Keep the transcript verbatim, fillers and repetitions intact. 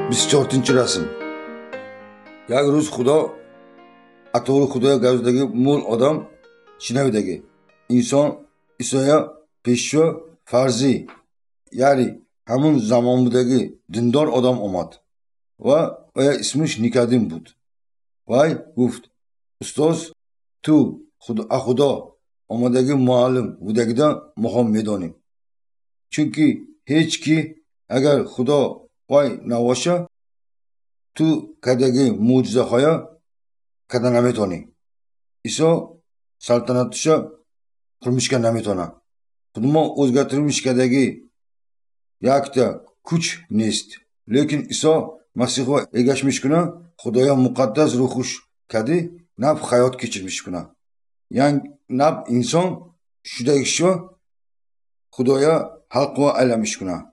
بیست و چهارمین رسم. یک روز خدا اطور خدای گوزدگی مول آدم شنویدگی انسان عیسی پیشو فرضی یعنی همون زمان بودگی دindor آدم آمد و وی اسمش نیکادیم بود. وی گفت استاد تو خدا خدا آمدگی معلم بودگی دا مخوام میدانیم چونکی هیچ کی اگر خدا وی نباشه تو کدگی معجزه های کده نمیتونی. عیسی سلطنتشو قرمشکه نمیتونه. خودمو o'zgartirmish کدگی یک تا kuch نیست. لیکن عیسی مسیح و egashmish کنه خدایا مقدس روحش کدی نب حیات کشیرmish کنه. یعنی نب انسان شده شو خدایا حق و علمش کنه.